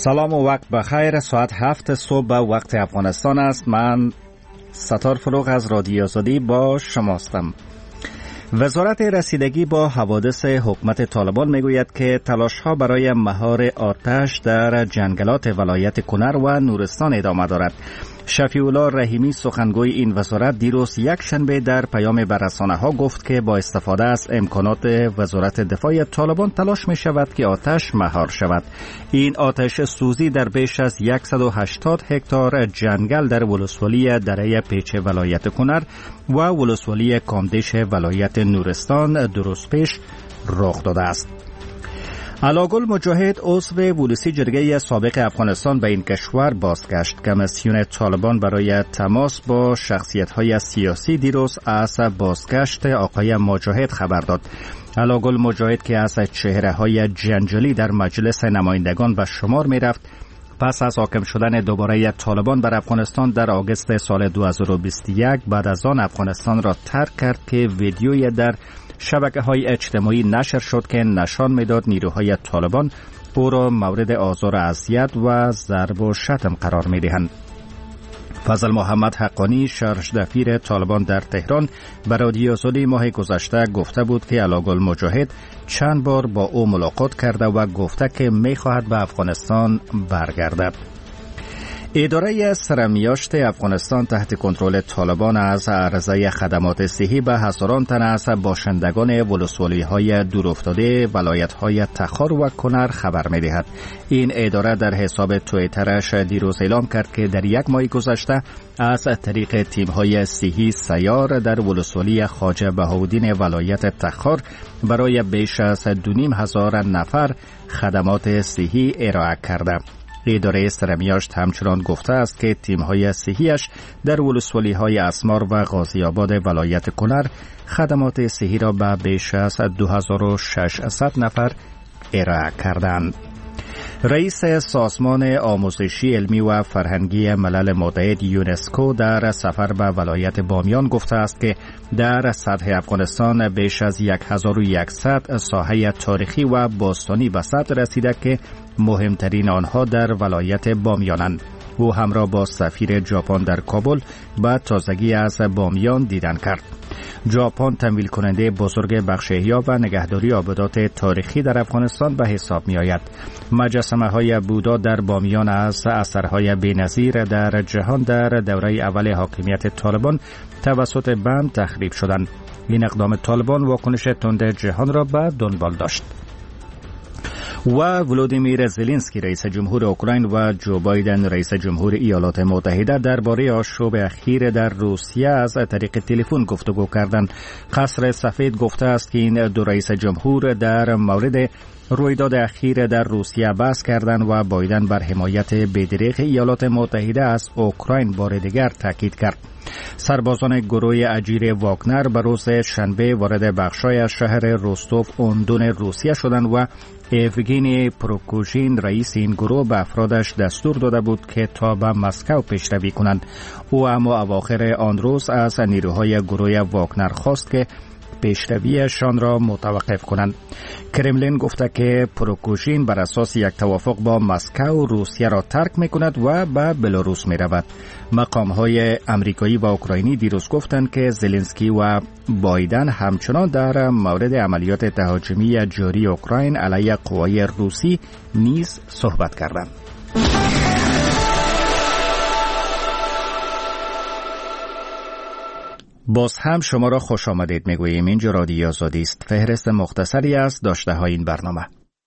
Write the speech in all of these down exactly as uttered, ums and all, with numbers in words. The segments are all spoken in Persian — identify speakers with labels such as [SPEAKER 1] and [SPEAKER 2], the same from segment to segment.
[SPEAKER 1] سلام و وقت بخیر. ساعت هفت صبح به وقت افغانستان است. من ستار فروغ از رادیو آزادی با شماستم. وزارت رسیدگی با حوادث حکومت طالبان میگوید که تلاش‌ها برای مهار آتش در جنگلات ولایت کنر و نورستان ادامه دارد. شفیع الله رحیمی سخنگوی این وزارت دیروز یک شنبه در پیام به رسانه‌ها گفت که با استفاده از امکانات وزارت دفاع طالبان تلاش می شود که آتش مهار شود. این آتش سوزی در بیش از صد و هشتاد هکتار جنگل در ولسوالی دره پیچ ولایت کنر و ولسوالی کامدش ولایت نورستان درست پیش رخ داده است. علاگل مجاهد عضو ولسی جرگه سابق افغانستان به این کشور بازگشت. کمیسیون طالبان برای تماس با شخصیت‌های سیاسی دیروز از بازگشت آقای مجاهد خبر داد. علاگل مجاهد که از چهره‌های جنجالی در مجلس نمایندگان به شمار می‌رفت، پس از حاکم شدن دوباره طالبان بر افغانستان در آگوست سال دو هزار و بیست و یک بعد از آن افغانستان را ترک کرد که ویدیویی در شبکه‌های اجتماعی نشر شد که نشان می‌داد نیروهای طالبان او را مورد آزار و اذیت و ضرب و شتم قرار می‌دهند. فضل محمد حقانی شرشدفیر طالبان در تهران به رادیو آزادی ماه گذشته گفته بود که علاگل مجاهد چند بار با او ملاقات کرده و گفته که می‌خواهد به افغانستان برگردد. اداره سرمیاشت افغانستان تحت کنترل طالبان از عرضه خدمات صحی به هزاران تن از باشندگان ولسوالی‌های دورافتاده ولایت‌های تخار و کنر خبر می‌دهد. این اداره در حساب توییترش دیروز اعلام کرد که در یک ماه گذشته از طریق تیم‌های صحی سیار در ولسوالی خواجه بهاءالدین ولایت تخار برای بیش از دو نیم هزار نفر خدمات صحی ارائه کرده. اداره سرمیاشت همچنان گفته است که تیم‌های صحیش در ولسوالی‌های اسمار و غازی آباد ولایت کنر خدمات صحی را به بیش از دو هزار و ششصد نفر ارائه کردند. رئیس سازمان آموزشی علمی و فرهنگی ملل متحد یونسکو در سفر به ولایت بامیان گفته است که در سطح افغانستان بیش از هزار و صد ساحه تاریخی و باستانی به ثبت رسیده که مهمترین آنها در ولایت بامیانند. او همراه با سفیر ژاپن در کابل به تازگی از بامیان دیدن کرد. ژاپن تمویل کننده بزرگ بخش احیا و نگهداری آبادات تاریخی در افغانستان به حساب می آید. مجسمه های بودا در بامیان از اثرهای بی‌نظیر در جهان در دوره اول حاکمیت طالبان توسط بم تخریب شدند. این اقدام طالبان واکنش تند جهان را به دنبال داشت. و ولودیمیر زلنسکی رئیس جمهور اوکراین و جو بایدن رئیس جمهور ایالات متحده درباره آشوب اخیر در روسیه از طریق تلفن گفتگو کردند. قصر سفید گفته است که این دو رئیس جمهور در مورد رویداد اخیر در روسیه بحث کردند و بایدن بر حمایت بی‌دریغ ایالات متحده از اوکراین بار دیگر تاکید کرد. سربازان گروه اجیر واگنر به روز شنبه وارد بخشای شهر روستوف اون روسیه شدند و ایوگینی پروکوژین رئیس این گروه به افرادش دستور داده بود که تا به مسکو پیشروی کنند. او اما اواخر آن روز از نیروهای گروه واگنر خواست که پیشرویشان را متوقف کنند. کرملین گفته که پروکوژین بر اساس یک توافق با مسکو روسیه را ترک می کند و به بلاروس می رود. مقام های امریکایی و اوکراینی دیروز گفتند که زلنسکی و بایدن همچنان در مورد عملیات تهاجمی جاری اوکراین علیه قوای روسی نیز صحبت کردند. باز هم شما را خوش آمدید میگوییم. اینجا رادیو آزادی است. فهرست مختصری از داشته های این برنامه.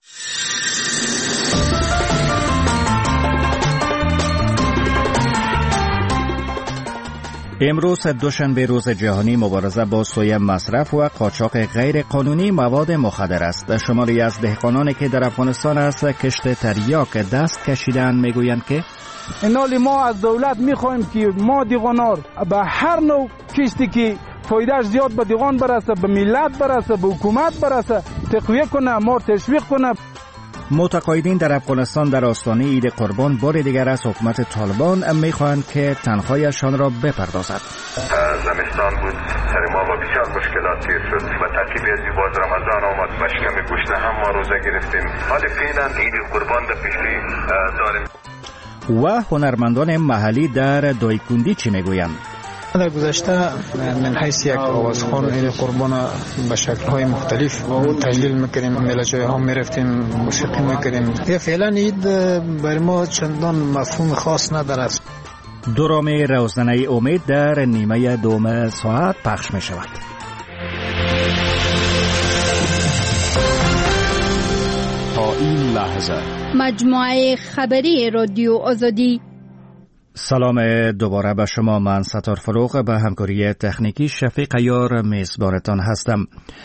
[SPEAKER 1] امروز دوشنبه روز جهانی مبارزه با سوی مصرف و قاچاق غیر قانونی مواد مخدر است. شماری از دهقانانی که در افغانستان از کشت تریاک دست کشیدن میگویند که
[SPEAKER 2] اینالی ما از دولت میخوایم که ما دیغانار به هر نوع کشتی که فایدهش زیاد به دیغان برسه، به ملت برسه، به حکومت برسه، تقویه کنه، ما تشویق کنه.
[SPEAKER 1] متقاعدین در افغانستان در آستانه عید قربان بار دیگر از حکومت طالبان میخواهند که تنخوایشان را بپردازد.
[SPEAKER 3] زمستان بود، سر ما با بسیار مشکلات تیر شد و ترتیب از باز رمضان آمد و شکم گوشت هم ما روزه گرفتیم. حال فعلا عید قربان در پیش روی داریم.
[SPEAKER 1] و هنرمندان محلی در دایکندی چی میگویند؟
[SPEAKER 4] در گذشته من حیث یک آوازخوان عید قربان به شکل‌های مختلف تجلیل می‌کردیم، میله‌جوی ها می‌رفتیم، موسیقی می‌کردیم. فعلا عید برای ما چندان مفهوم خاص ندارد.
[SPEAKER 1] دوران روزنامه امید در نیمه دوم ساعت پخش می‌شود.
[SPEAKER 5] تا این لحظه
[SPEAKER 6] مجموعه خبری رادیو آزادی.
[SPEAKER 1] سلام دوباره به شما. من ستار فروغ به همکاری تکنیکی شفیق عیار میزبانتان هستم.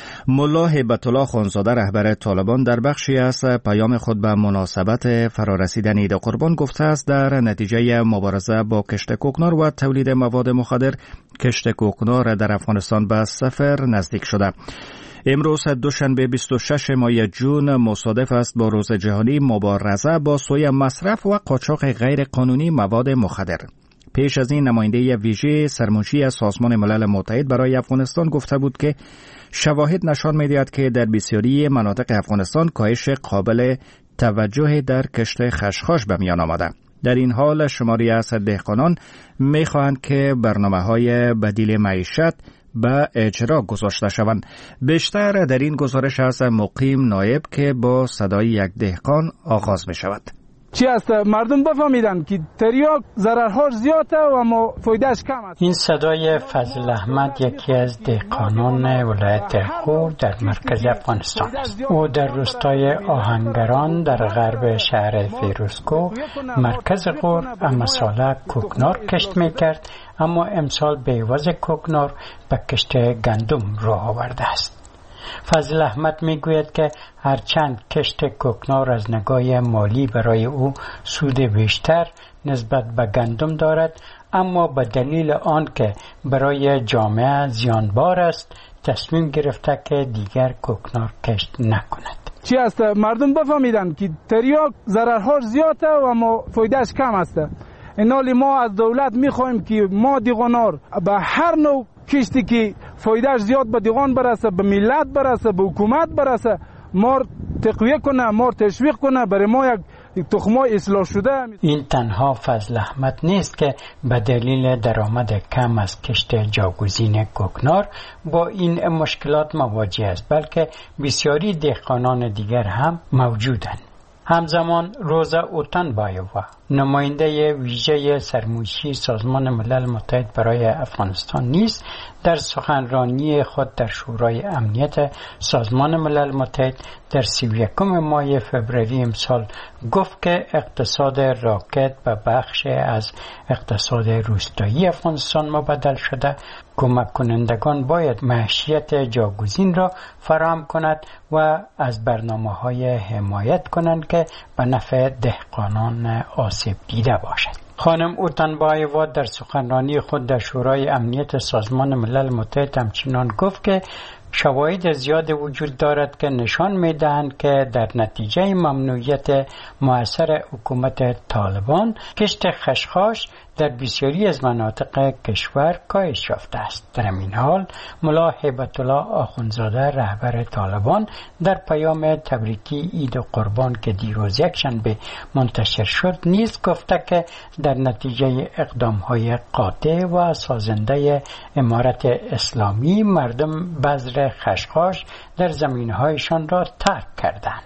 [SPEAKER 1] ملا هیبت الله خانزاده رهبر طالبان در بخشی از پیام خود به مناسبت فرارسیدن عید قربان گفته است در نتیجه مبارزه با کشت کوکنار و تولید مواد مخدر کشت کوکنار در افغانستان به صفر نزدیک شده. امروز دوشنبه بیست و شش ماه جون مصادف است با روز جهانی مبارزه با سوی مصرف و قاچاق غیر قانونی مواد مخدر. پیش از این نماینده ویژه سرمنشی از سازمان ملل متحد برای افغانستان گفته بود که شواهد نشان می‌دهد که در بسیاری مناطق افغانستان کاهش قابل توجه در کشت خشخاش به میان آمده. در این حال شماری از دهقانان می‌خواهند که برنامه‌های بدیل معیشت به اجرا گذاشته شوند. بیشتر در این گزارش از مقیم نایب که با صدای یک دهقان آغاز می شود.
[SPEAKER 2] چی است؟ مردم بفهمیدن که تریاک ضررهاش زیاده و اما فایدهش کم است.
[SPEAKER 7] این صدای فضل احمد یکی از دهقانان ولایت غور در مرکز افغانستان است. او در روستای آهنگران در غرب شهر فیروزکوه مرکز غور امساله کوکنار کشت میکرد، اما امسال به عوض کوکنار به کشت گندم راه آورده است. فضل احمد میگوید که هرچند کشت کوکنار از نگاه مالی برای او سود بیشتر نسبت به گندم دارد، اما به دلیل آن که برای جامعه زیانبار است تصمیم گرفته که دیگر کوکنار کشت نکند.
[SPEAKER 2] چی است؟ مردم بفهمیدن که تریاک ضررهاش زیاده و اما فایدهش کم است. اینالی ما از دولت میخوایم که ما دیغانار به هر نوع کشتی که فایدهش زیاد به دیغان برسه، به ملت برسه، به حکومت برسه، ما تقویه کنه، ما تشویق کنه، برای ما یک تخمای اصلاح شده.
[SPEAKER 7] این تنها فضل احمد نیست که به دلیل درآمد کم از کشت جاگزین کوکنار با این مشکلات مواجه است، بلکه بسیاری دهقانان دیگر هم موجودند. همزمان روزا اوتانبایووا نماینده ویژه سرمنشی سازمان ملل متحد برای افغانستان نیز در سخنرانی خود در شورای امنیت سازمان ملل متحد در سی و یکم ماه فوریه امسال گفت که اقتصاد راکت به بخش از اقتصاد روستایی افغانستان مبدل شده. کمک کنندگان باید معیشت جاگزین را فراهم کند و از برنامه‌های حمایت کنند که به نفع دهقانان آسیب دیده باشد. خانم اوتانبایووا در سخنرانی خود در شورای امنیت سازمان ملل متحد همچنان گفت که شواهد زیاد وجود دارد که نشان می‌دهند که در نتیجه ممنوعیت مؤثر حکومت طالبان کشت خشخاش در بسیاری از مناطق کشور کاهش یافته است. در این حال ملا هیبت الله آخوندزاده رهبر طالبان در پیام تبریکی عید قربان که دیروز یکشنبه منتشر شد نیز گفته که در نتیجه اقدام‌های قاطع و سازنده امارت اسلامی مردم بذر خشخاش در زمین‌هایشان را ترک کردند.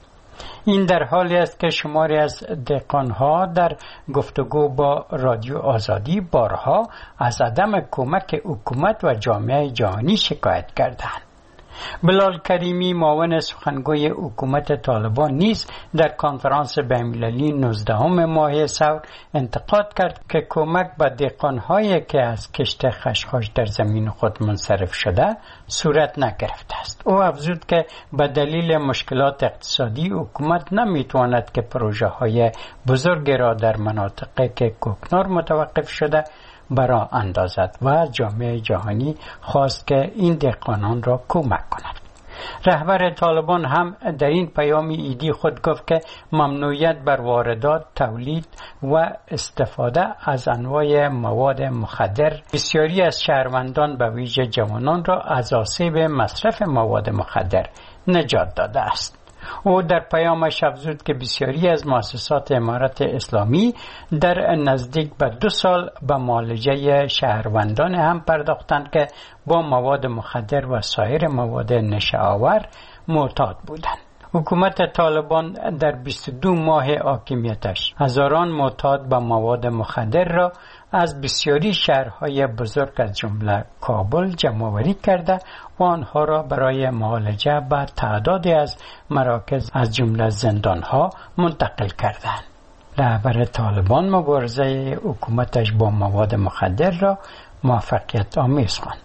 [SPEAKER 7] این در حالی است که شماری از دهقان‌ها در گفتگو با رادیو آزادی بارها از عدم کمک حکومت و جامعه جهانی شکایت کردند. بلال کریمی معاون سخنگوی حکومت طالبان نیز در کنفرانس بین‌المللی نوزدهم ماه ثور انتقاد کرد که کمک به دهقان‌هایی که از کشت خشخاش در زمین خود منصرف شده صورت نگرفته است. او افزود که به دلیل مشکلات اقتصادی حکومت نمیتواند که پروژه‌های بزرگ را در مناطقی که کوکنار متوقف شده برا اندازد و جامعه جهانی خواست که این دهقانان را کمک کند. رهبر طالبان هم در این پیام ایدی خود گفت که ممنوعیت بر واردات، تولید و استفاده از انواع مواد مخدر بسیاری از شهروندان به ویژه جوانان را از آسیب مصرف مواد مخدر نجات داده است. او در پیامش افزود که بسیاری از مؤسسات امارت اسلامی در نزدیک به دو سال به معالجه شهروندان هم پرداختند که با مواد مخدر و سایر مواد نشه‌آور معتاد بودند. حکومت طالبان در بیست و دو ماه حاکمیتش هزاران معتاد به مواد مخدر را از بسیاری شهرهای بزرگ از جمله کابل جمع‌آوری کرده و آنها را برای معالجه به تعدادی از مراکز از جمله زندانها منتقل کردند. رهبر طالبان مبارزه حکومتش با مواد مخدر را موفقیت آمیز خواند.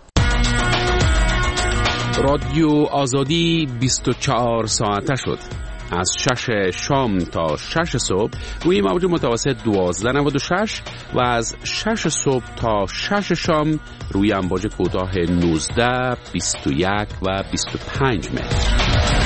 [SPEAKER 5] رادیو آزادی بیست و چهار ساعته شد. از شش شام تا شش صبح روی موج متوسط دوازده نود و شش و از شش صبح تا شش شام روی امواج کوتاه نوزده، بیست و یک و بیست و پنج متر.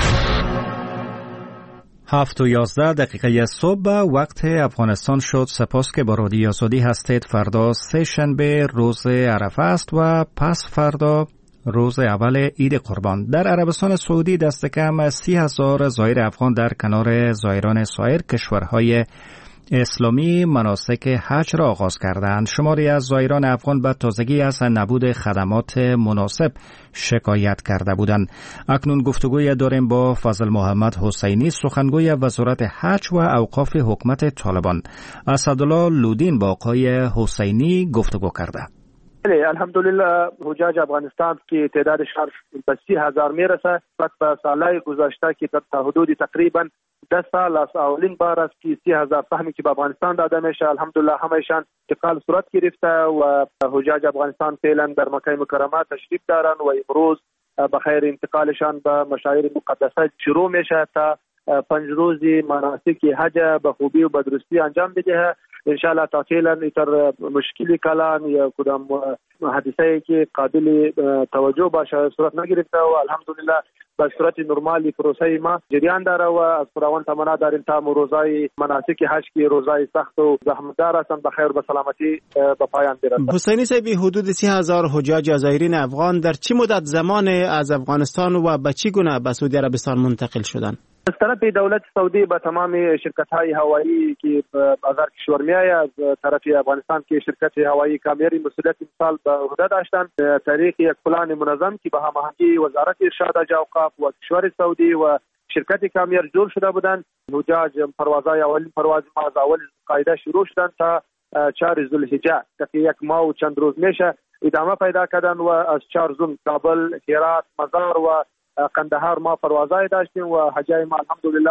[SPEAKER 1] هفت و یازده دقیقه صبح وقت افغانستان شد. سپاس که با رادیو آزادی هستید. فردا سه شنبه روز عرفه است و پس فردا روز اول عید قربان. در عربستان سعودی دست کم سی هزار زائر افغان در کنار زائران سایر کشورهای اسلامی مناسک حج را آغاز کردند. شماری از زائران افغان به تازگی از نبود خدمات مناسب شکایت کرده بودند. اکنون گفتگوی داریم با فضل محمد حسینی، سخنگوی وزارت حج و اوقاف حکومت طالبان. اسدالله لودین با آقای حسینی گفتگو کرده.
[SPEAKER 8] الحمدلله حجاج افغانستان که تعدادشان به سی هزار میرسه. بعد به سالهای گذشته که در حدود تقریبا ده سال از اولین بار است که سی هزار سهمی که به افغانستان داده میشه الحمدلله همهشان انتقال صورت گرفته و حجاج افغانستان فعلا در مکه مکرمه تشریف دارن و امروز بخیر انتقالشان به مشاعر مقدسه شروع میشه تا پنج روزی مناسک حج به خوبی و بدرستی انجام بده. انشاءالله تا فعلا ایتر مشکلی کلان یا کدام حادثه که قابل توجه باشه صورت نگرفته و الحمدلله به صورت نرمالی پروسه ما جریان داره و از خداوند تمنا داریم تا روزای مناسک حج که روزای سخت و زحمتدار هستند به خیر و سلامتی به پایان برسند.
[SPEAKER 9] حسینی صاحب، حدود سی هزار حجاج زائرین افغان در چه مدت زمان از افغانستان و به چه گونه به سعودی عربستان منتقل شدند؟
[SPEAKER 8] از طرف دولت سعودی به تمام شرکت‌های هوایی که بازار کشور می‌آید از طرف افغانستان که شرکت هوایی کامیری مسئولیت امسال به عهده داشتند طریق یک پلان منظم که به هماهنگی وزارت ارشاد حج اوقاف و کشور سعودی و شرکت کامیر جور شده بودند. حجاج پروازهای اولین پرواز ما از اول قاعده شروع شدند تا چهار ذوالحجه که یک ماه و چند روز میشه ادامه پیدا کردن و از چهار زون کابل، هرات، مزار و قندهار ما پروازهای داشتیم و حجای ما الحمدلله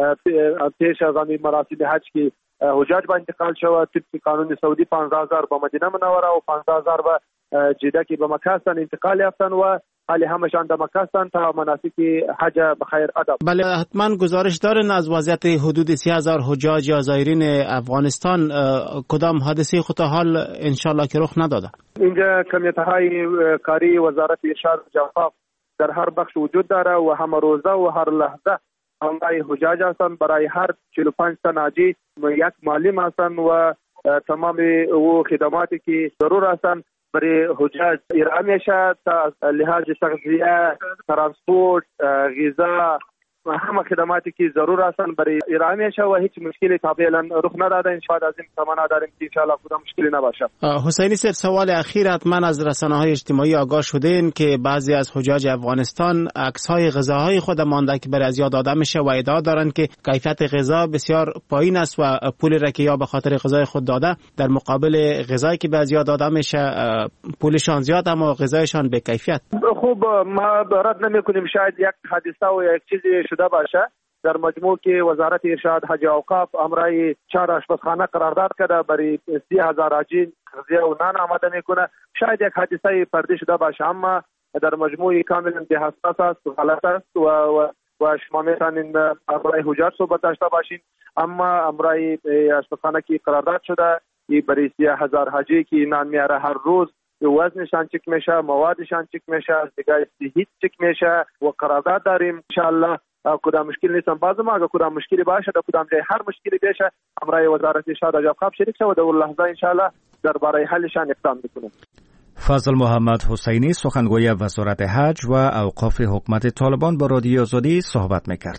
[SPEAKER 8] پیش از آن مراسم حج که حجاج با انتقال شد طبق قانون سعودی پانزده هزار به مدینه منوره و پانزده هزار به جده که به مکه هستند انتقال یافتند و حالی همشان در مکه هستند تا مناسک حج بخیر ادب.
[SPEAKER 9] بله، حتما گزارش دارن از وضعیت حدود سی هزار حجاج یا زائرین افغانستان. کدام حادثه خود حال انشالله که رخ نداده؟
[SPEAKER 8] اینجا کمیته کاری وزارت ارشاد اوقاف در هر بخش وجود داره و همه روزه و هر لحظه همراه حجاج هستند. برای هر چهل و پنج تن حاجی یک معلم هستند و تمام او خدماتی که ضرور هستند برای حجاج ارائه میشه تا لحاظ تغذیه، ترانسپورت، غذا و همه خدماتی که ضرور هستند برای ارائه میشه و هیچ مشکلی تا فعلا رخ نداده. ان شاء الله از این تمنا داریم که ان شاء الله کدام مشکلی نباشه.
[SPEAKER 9] حسینی صاحب، سوال اخیر، حتما از رسانه‌های اجتماعی آگاه شدین که بعضی از حجاج افغانستان عکس‌های غذاهای خود مانده که برای از یاد داده میشه و ادعا دارن که کیفیت غذا بسیار پایین است و پول را که یا به خاطر غذای خود داده در مقابل غذایی که به از یاد داده میشه پولشان زیاد اما غذایشان به کیفیت.
[SPEAKER 8] خوب، ما رد نمی‌کنیم شاید یک حادثه و یک چیزی شده باشه. در مجموع که وزارت ارشاد حج اوقاف امرای چهار آشپزخانه قرارداد کرده برای سی هزار حاجی غذا و نان آماده میکنه. شاید یک حادثه فردی شده باشه اما در مجموع کاملا به حساس است و غلط است و و, و شما میتونین امرای حجاج صحبت داشته باشین. اما امرای آشپزخانه که قرارداد شده برای سی هزار حاجی که نان میاره هر روز وزنشان چک میشه، موادشان چک میشه، دیگه صحیح چک میشه و قرارداد داریم ان شاء الله. کدام مشکل نیستم بازم اگه کدام مشکلی باشه در کدام جای هر مشکلی بشه امرای وزارت ارشاد و جواب شریک شود و لحظه ان شاء الله درباره حلشان اقدام میکنیم.
[SPEAKER 1] فضل محمد حسینی سخنگوی وزارت حج و اوقاف حکومت طالبان با رادیو آزادی صحبت میکرد.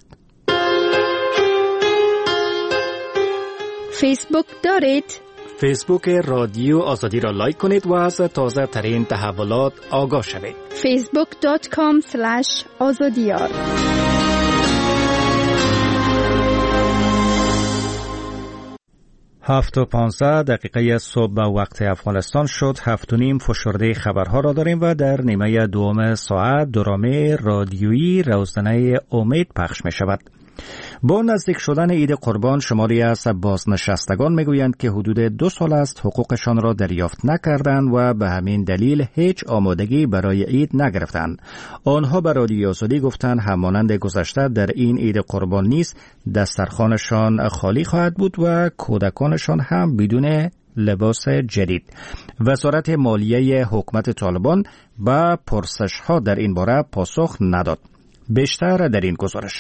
[SPEAKER 6] فیسبوک دارید؟
[SPEAKER 1] فیسبوک رادیو آزادی را لایک کنید و از تازه ترین تحولات آگاه شوید.
[SPEAKER 6] فیسبوک دات کام اسلش آزادیار.
[SPEAKER 1] هفت و پانزده دقیقه صبح به وقت افغانستان شد. هفت و نیم فشرده خبرها را داریم و در نیمه دوم ساعت درامه رادیویی روزنامه امید پخش می شود. با نزدیک شدن عید قربان شماری از بازنشستگان میگویند که حدود دو سال است حقوقشان را دریافت نکردند و به همین دلیل هیچ آمادگی برای عید نگرفتند. آنها به رادیو آزادی گفتند همانند گذشته در این عید قربان نیز دسترخوانشان خالی خواهد بود و کودکانشان هم بدون لباس جدید. وزارت مالیه حکومت طالبان به پرسش‌ها در این باره پاسخ نداد. بیشتر در این گزارش.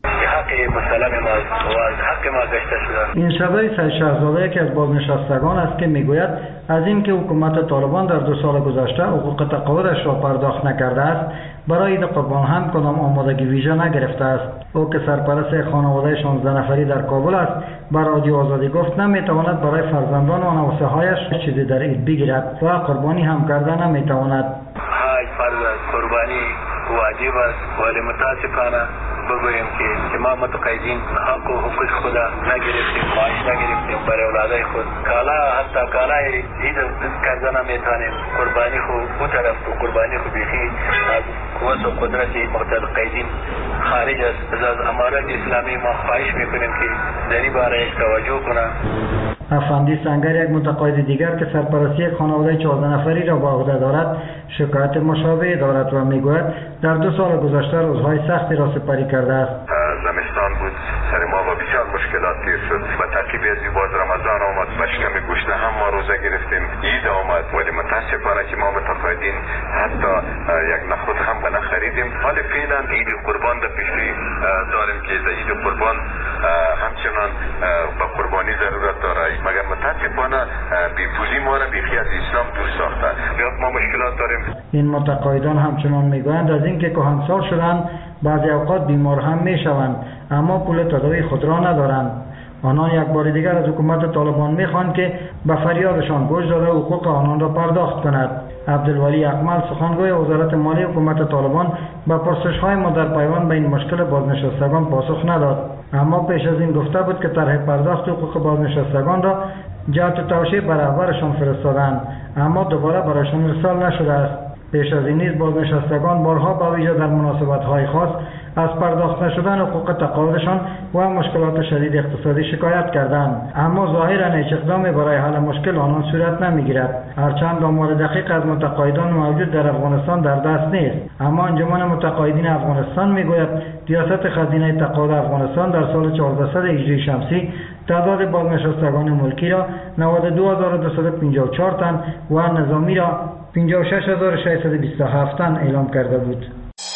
[SPEAKER 10] این شبای سید شهزاده یکی از بازنشستگان است که میگوید از اینکه حکومت طالبان در دو سال گذشته حقوق تقاعدش را پرداخت نکرده است برای عید قربان هم کدام آمادگی ویژه نگرفته است. او که سرپرست خانواده شانزده نفری در کابل است به رادیو آزادی گفت نمیتواند برای فرزندان و نواسه هایش چیزی در عید بگیرد و قربانی هم کرده نمیتواند.
[SPEAKER 11] های فرض قربانی واجب است ولی متاسفانه بگویم که ما متقاعدین حق و حقوق خود نگرفتیم، معاش نگرفتیم برای اولادای خود. کالا حتی کالای عید کرده نمیتونیم. قربانی خود او طرف تو قربانی خود بیخی از قوت و قدرت متقاعدین خارج است. از امارات اسلامی ما خواهش میکنیم که در این باره یک توجه کنه.
[SPEAKER 10] افندی سنگر یک متقاعد دیگر که سرپرستی خانواده چهارده نفری را به عهده دارد شکایت مشابه دارد و میگوید در دو سال گذشته روزهای سختی را سپری کرده است.
[SPEAKER 3] زمستان بود، سر ما با بسیار مشکلات گیر شد و ترکیب از باز رمضان آمد، بشکم گوشته هم ما روزه گرفتیم، عید آمد ولی متاسفانه که ما متقاعدین حتی یک نخود هم به نخریدیم. حال فعلا عید قربان در پیشی داریم که عید قربان همچنان با قربانی ضرورت داره، مگر متاسفانه بیپولی ما را بیخی از اسلام دور ساخته. ما مشکلات داریم.
[SPEAKER 10] این متقاعدان همچنان میگویند از اینکه کهنسال شدند بعضی اوقات بیمار هم میشوند اما پول تداوی خود را ندارند. آنان یک بار دیگر از حکومت طالبان میخواهند که به فریادشان گوش داده حقوق آنان را پرداخت کند. عبدالولی اکمل سخنگوی وزارت مالیه حکومت طالبان به پرسش‌های ما در پیوند به این مشکل بازنشستگان پاسخ نداد، اما پیش از این گفته بود که طرح پرداخت حقوق بازنشستگان را جهت توشیح به رهبرشان فرستادند اما دوباره برایشان ارسال نشده است. پیش از این نیز بازنشستگان بارها با ویژه در مناسبت‌های خاص از پرداخت نشدن حقوق تقاعدشان و مشکلات شدید اقتصادی شکایت کردند، اما ظاهراً هیچ اقدامی برای حل مشکل آنان صورت نمیگیرد. هرچند آمار دقیق از متقاعدان موجود در افغانستان در دست نیست، اما انجمن متقاعدین افغانستان میگوید ریاست خزینه تقاعد افغانستان در سال چهاردهصد هجری شمسی تعداد بازنشستگان ملکی را نود و دو هزار و دویست و پنجاه و چهار تن و نظامی را پنجاه و شش هزار و ششصد و بیست و هفت تن اعلام کرده بود.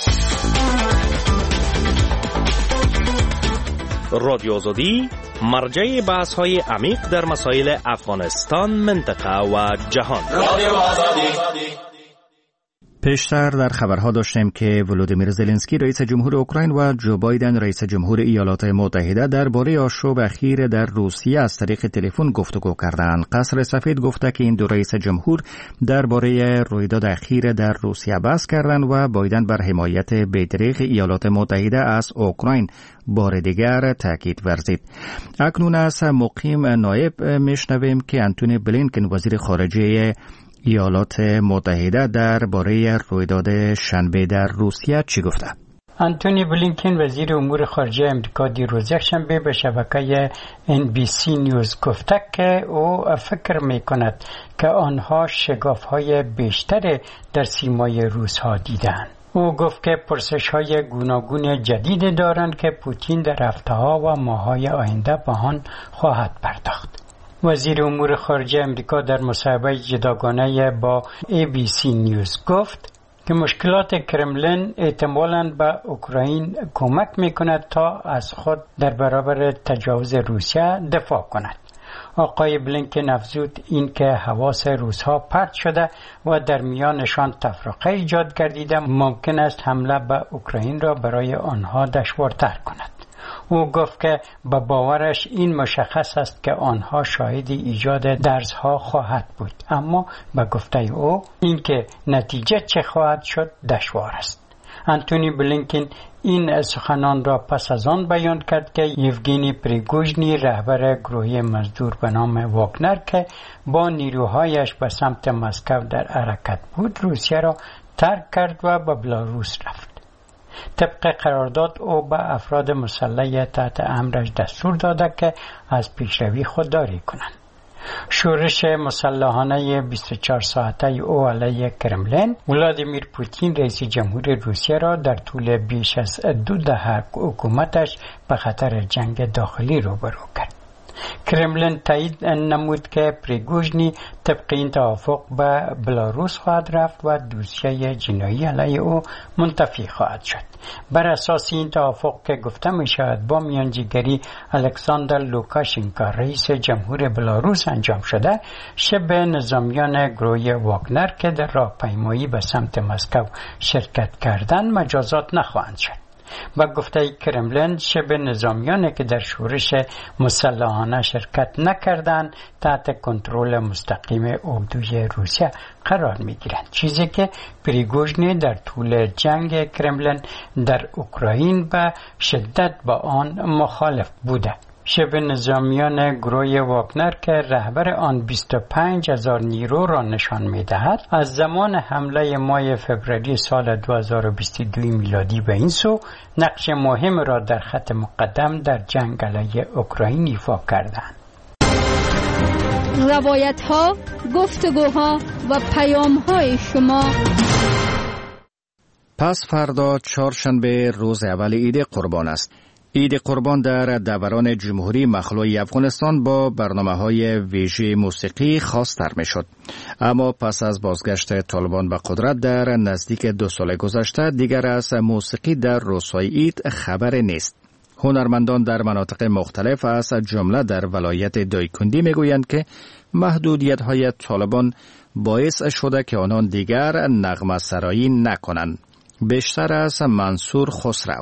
[SPEAKER 12] رادیو آزادی مرجع بحث های عمیق در مسائل افغانستان، منطقه و جهان. رادیو آزادی.
[SPEAKER 1] پیشتر در خبرها داشتیم که ولودیمیر زلنسکی رئیس جمهور اوکراین و جو بایدن رئیس جمهور ایالات متحده درباره آشوب اخیر در روسیه از طریق تلفن گفتگو کردند. قصر سفید گفته که این دو رئیس جمهور درباره رویداد اخیر در روسیه بحث کردند و بایدن بر حمایت بی‌دریغ ایالات متحده از اوکراین بار دیگر تاکید ورزید. اکنون از مقیم نایب میشنویم که انتونی بلینکن وزیر خارجه ایالات متحده درباره رویداد شنبه در روسیه چی گفته؟
[SPEAKER 7] انتونی بلینکن وزیر امور خارجه امریکا دیروز یکشنبه به شبکه ان بی سی نیوز گفته که او فکر می کند که آنها شگاف‌های بیشتر در سیمای روس‌ها دیدند. او گفت که پرسش‌های گوناگون جدید دارند که پوتین در هفته‌ها و ماه‌های آینده به آن خواهد پرداخت. وزیر امور خارجه امریکا در مصاحبه جداگانه با ای بی سی نیوز گفت که مشکلات کرملین احتمالاً به اوکراین کمک میکند تا از خود در برابر تجاوز روسیه دفاع کند. آقای بلینکن افزود این که حواس روس‌ها پرت شده و در میانشان تفرقه ایجاد گردیده ممکن است حمله به اوکراین را برای آنها دشوارتر کند. او گفت که به باورش این مشخص است که آنها شاهد ایجاد درزها خواهد بود، اما به گفته او اینکه نتیجه چه خواهد شد دشوار است. انتونی بلینکن این سخنان را پس از آن بیان کرد که یوگینی پریگوژنی رهبر گروه مزدور به نام واگنر که با نیروهایش به سمت مسکو در حرکت بود روسیه را ترک کرد و به بلاروس رفت. طبق قرارداد او به افراد مسلح تحت امرش دستور داده که از پیشروی خودداری کنند. شورش مسلحانه بیست و چهار ساعته او علیه کرملین ولادیمیر پوتین رئیس جمهور روسیه را در طول بیش از دو دهه حکومتش به خطر جنگ داخلی روبرو کرد. کرملین تایید نمود که پریگوژنی طبق این توافق به بلاروس خواهد رفت و دوسیه جنایی علیه او منتفی خواهد شد. بر اساس این توافق که گفته می شود با میانجیگری الکساندر لوکاشنکو رئیس جمهور بلاروس انجام شده، شبه نظامیان گروه واگنر که در راهپیمایی به سمت مسکو شرکت کردند مجازات نخواهند شد. با گفته کرملین شبه نظامیانی که در شورش مسلحانه شرکت نکردند تحت کنترل مستقیم اردوی روسیه قرار می گیرند، چیزی که پریگوژنی در طول جنگ کرملین در اوکراین به شدت با آن مخالف بوده. شبه نظامیان گروه واگنر که رهبر آن بیست و پنج هزار نیرو را نشان می دهد از زمان حمله ماه فوریه سال دو هزار و بیست و دو میلادی به این سو نقش مهم را در خط مقدم در جنگ علیه اوکراین ایفا کردند.
[SPEAKER 6] روایت ها، گفتگوها و پیام های شما.
[SPEAKER 1] پس فردا چهارشنبه روز اول عید قربان است. عید قربان در دوران جمهوری مخلوع افغانستان با برنامه‌های ویژه موسیقی خاص‌تر می‌شد. اما پس از بازگشت طالبان به قدرت در نزدیک دو سال گذشته دیگر از موسیقی در روزهای عید خبر نیست. هنرمندان در مناطق مختلف از جمله در ولایت دایکندی میگویند که محدودیت‌های طالبان باعث شده که آنان دیگر نغمه سرایی نکنند. بیشتر از منصور خسرو.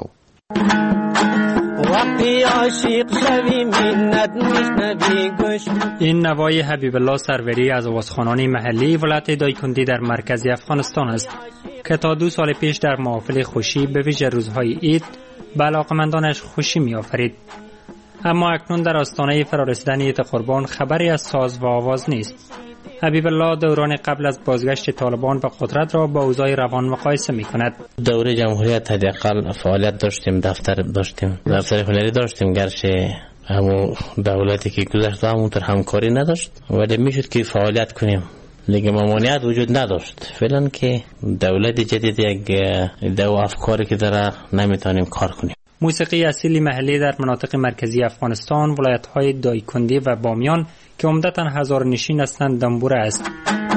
[SPEAKER 13] این نوای حبیب الله سروری از آوازخوانان محلی ولایت دایکندی در مرکز افغانستان است که تا دو سال پیش در محافل خوشی به ویژه روزهای عید به علاقمندانش خوشی می آفرید. اما اکنون در آستانه فرارسیدن عید قربان خبری از ساز و آواز نیست. حبیب الله دوران قبل از بازگشت طالبان به قدرت را با اوضاع روان مقایسه می کند.
[SPEAKER 14] دوره جمهوریت حداقل فعالیت داشتیم، دفتر داشتیم، دفتر هنری داشتیم، گرچه همون دولتی که گذشت همونطور همکاری نداشت ولی میشد که فعالیت کنیم، لیکن ممانعت وجود نداشت. فعلا که دولت جدید یک دو افکاری که داره نمیتونیم کار کنیم.
[SPEAKER 13] موسیقی اصیلی محلی در مناطق مرکزی افغانستان ولایت‌های دایکندی و بامیان که عمدتاً هزار نشین هستند دنبوره است.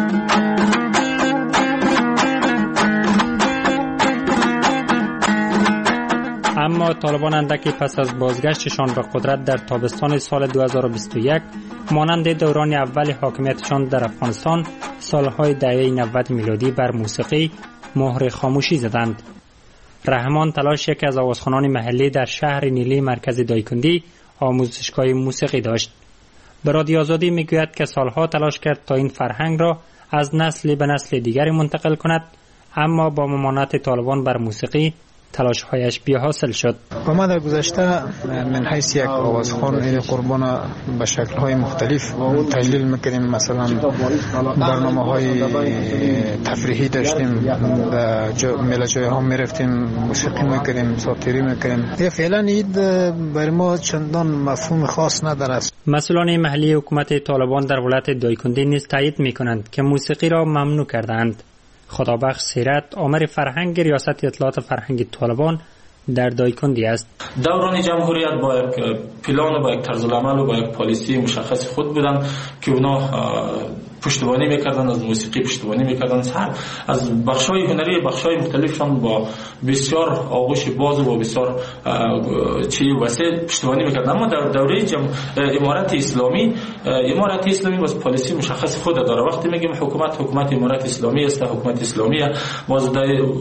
[SPEAKER 13] اما طالبان اندکی پس از بازگشتشان به قدرت در تابستان سال دو هزار و بیست و یک مانند دوران اول حاکمیتشان در افغانستان سالهای دهه نود میلادی بر موسیقی مهر خاموشی زدند. رحمان تلاش یکی از آوازخوانان محلی در شهر نیلی مرکز دایکندی آموزشگاه موسیقی داشت. به رادیو آزادی میگوید که سالها تلاش کرد تا این فرهنگ را از نسل به نسل دیگری منتقل کند، اما با ممانعت طالبان بر موسیقی تلاش‌هایش بی‌حاصل شد.
[SPEAKER 4] و ما در گذشته من حیث یک آوازخوان عید قربان به شکل‌های مختلف تجلیل می‌کردیم. مثلا برنامه‌های تفریحی داشتیم، در ملج‌ها می‌رفتیم موسیقی می‌کردیم، ساتیری می‌کردیم. فعلا عید برای ما چندان مفهوم خاص نداره.
[SPEAKER 13] مسئولان محلی حکومت طالبان در ولایت دایکندی نیز تایید می‌کنند که موسیقی را ممنوع کردند. خدابخش سیرت آمر فرهنگ ریاست اطلاعات فرهنگی طالبان در دایکندی است.
[SPEAKER 15] دوران جمهوریت با یک پلان و با یک طرز العمل و با یک پالیسی مشخص خود بودن که اونا پشتیبانی میکردن، از موسیقی پشتیبانی میکردن، از بخشای هنری بخشای مختلفشان با بسیار آغوش باز و با بسیار چی وسیع پشتیبانی میکردن. اما در دوره جم... امارت اسلامی امارت اسلامی باز پالیسی مشخص خود داره. وقتی میگیم حکومت حکومت امارت اسلامی است، حکومت اسلامی باز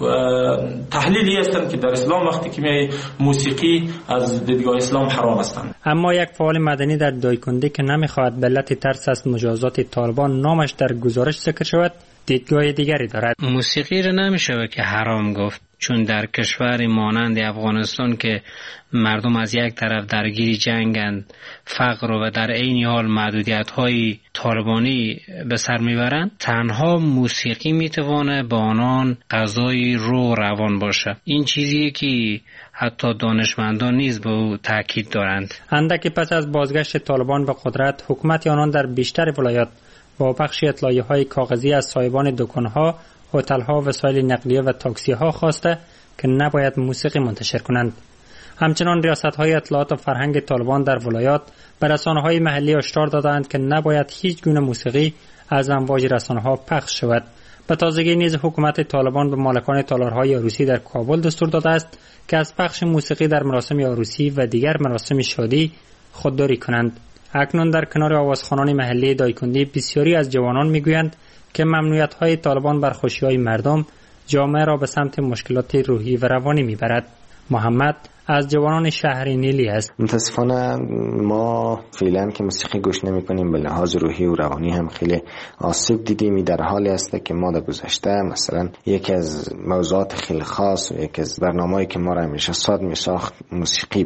[SPEAKER 15] تحلیلی هستند که در اسلام وقتی که میای موسیقی از دیدگاه اسلام حرام هستند.
[SPEAKER 13] اما یک فعال مدنی در دایکنده که نمیخواهد به علت ترس از مجازات طالبان نامش در گزارش ذکر شود دیدگاه دیگری دارد.
[SPEAKER 16] موسیقی را نمیشه که حرام گفت، چون در کشور مانند افغانستان که مردم از یک طرف درگیری جنگند، فقر و در عین حال محدودیت‌های طالبانی به سر میبرند، تنها موسیقی میتوانه با آنان غذای رو روان باشه. این چیزیه که حتی دانشمندان نیز به او تاکید دارند.
[SPEAKER 13] اندکی پس از بازگشت طالبان به قدرت، حکومت آنان در بیشتر ولایات با پخش اطلاعیه‌های کاغذی از صاحبان دکان‌ها، هتل‌ها، وسایل نقلیه و تاکسی‌ها خواسته که نباید موسیقی منتشر کنند. همچنان ریاست‌های اطلاعات و فرهنگ طالبان در ولایات به رسانه‌های محلی هشدار دادند که نباید هیچ گونه موسیقی از امواج رسانه‌ها پخش شود. به تازگی نیز حکومت طالبان به مالکان تالارهای عروسی در کابل دستور داده است که از پخش موسیقی در مراسم عروسی و دیگر مراسم شادی خودداری کنند. اکنون در کنار آوازخوانان محلی دایکندی بسیاری از جوانان میگویند که ممنوعیت‌های طالبان بر خوشی‌های مردم جامعه را به سمت مشکلات روحی و روانی میبرد. محمد از جوانان شهر نیلی است.
[SPEAKER 17] متاسفانه ما فعلا که موسیقی گوش نمی کنیم، به لحاظ روحی و روانی هم خیلی آسیب دیدیم. در حالی است که ما در گذشته مثلا یکی از موضوعات خیلی خاص و یکی از برنامه‌ای که ما را همیشه ساد می ساخت موسیقی.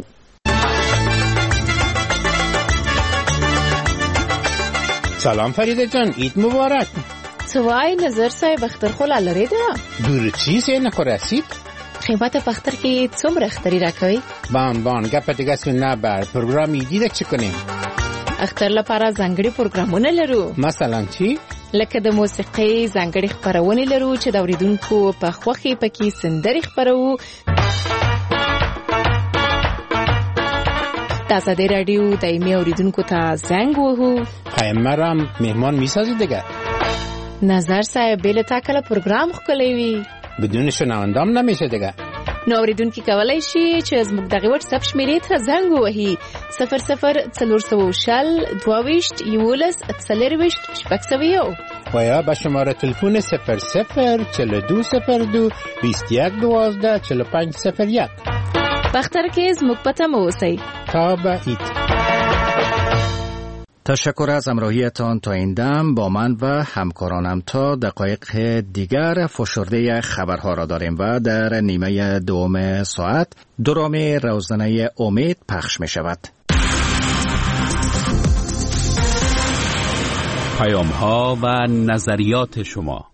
[SPEAKER 9] سلام فریده جان، عید مبارک.
[SPEAKER 18] سوای نظر صاحب اختر لري ده
[SPEAKER 9] دور چیز نه رسید.
[SPEAKER 18] قیمت پختر کې څومره اختری راکوي؟
[SPEAKER 9] بان بان گپ دیگه نه بر پروګرام یې د چ کنیم.
[SPEAKER 18] اختر لپاره ځانګړي پروګرامونه لرو.
[SPEAKER 9] مثلا چی؟
[SPEAKER 18] لکه د موسیقۍ ځانګړي خبرونه لرو چې د اوریدونکو په خوخي پکې سندري خبرو. تاسو د رادیو دایمي اوریدونکو ته زنګ وهو.
[SPEAKER 9] پیغمبرم مهمان میسازي دیگه.
[SPEAKER 18] نظر صاحب بل تا کله پروګرام خولوي وي.
[SPEAKER 9] بدون شنوندام نمیشه دیگه.
[SPEAKER 18] نو اوریدونکو کولای شي چې زموږ دغه واتس اپ شمیرې ته زنګ ووهي صفر صفر څلور شل دوهویشت یولس څلرویشت شپږ سوه یو
[SPEAKER 9] و یا به شماره تلفن صفر صفر چهل و دو صفر دو بیست و یک دوازده چهل و پنج صفر یک.
[SPEAKER 18] بختر کې زموږ پته مو اوسئ.
[SPEAKER 9] تا به عید.
[SPEAKER 1] تشکر از همراهیتان تا این دم. با من و همکارانم تا دقایق دیگر فشرده خبرها را داریم و در نیمه دوم ساعت درام روزنه امید پخش می شود.
[SPEAKER 5] پیام ها و نظریات شما.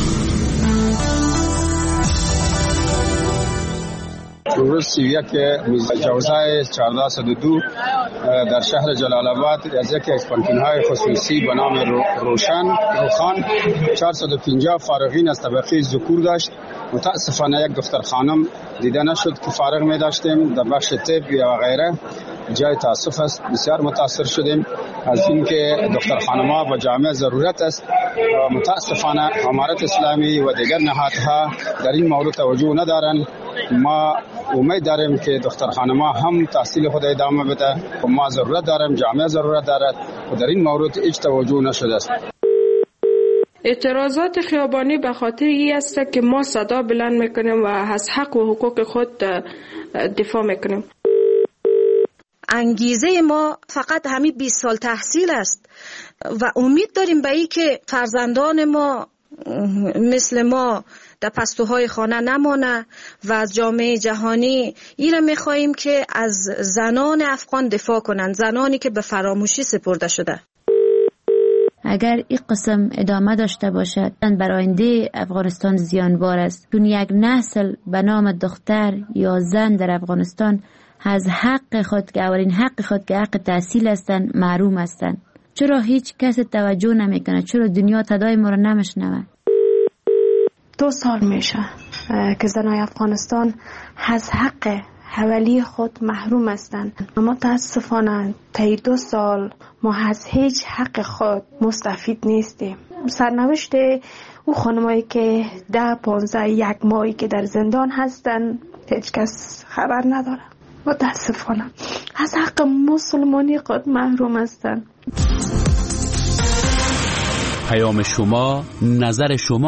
[SPEAKER 19] روز سیویا که جوزای چهارده صد و دو در شهر جلال آباد از یکی از پانتون‌های خصوصی به نام روشن روخان چهارصد و پنجاه فارغین از طبقه ذکور داشت. متاسفانه یک دختر خانم دیده نشد که فارغ می داشتیم در بخش طب و غیره. جای تاسف است. بسیار متاثر شدیم از اینکه دختر خانم‌ها با جامعه ضرورت است. متاسفانه امارت اسلامی و دیگر نهادها در این مورد توجه ندارند. ما امید داریم که دختر خانم‌ها هم تحصیل خود ادامه بده و ما ضرورت داریم، جامعه ضرورت دارد و در این مورد هیچ توجه نشده است.
[SPEAKER 20] اعتراضات خیابانی به خاطر این است که ما صدا بلند میکنیم و از حق و حقوق خود دفاع میکنیم.
[SPEAKER 21] انگیزه ما فقط همین بیست سال تحصیل است و امید داریم به این که فرزندان ما مثل ما در پستوهای خانه نمانه و از جامعه جهانی این میخواییم که از زنان افغان دفاع کنند، زنانی که به فراموشی سپرده شده.
[SPEAKER 22] اگر این قسم ادامه داشته باشد برای آینده افغانستان زیانبار است، چون یک نسل به نام دختر یا زن در افغانستان از حق خود که اولین حق خود که حق تحصیل هستند محروم هستند. چرا هیچ کس توجه نمیکنه؟ چرا دنیا صدای ما را نمیشنوه؟
[SPEAKER 23] دو سال میشه که زنای افغانستان از حق
[SPEAKER 2] حوالی خود محروم هستند. اما متاسفانه طی دو سال ما از هیچ حق خود مستفید نیستیم. سرنوشت او خانمایی که ده پانزده یک ماهی که در زندان هستند هیچ کس خبر نداره. متاسفانه از حق مسلمانی خود محروم هستند.
[SPEAKER 5] پیام شما، نظر شما.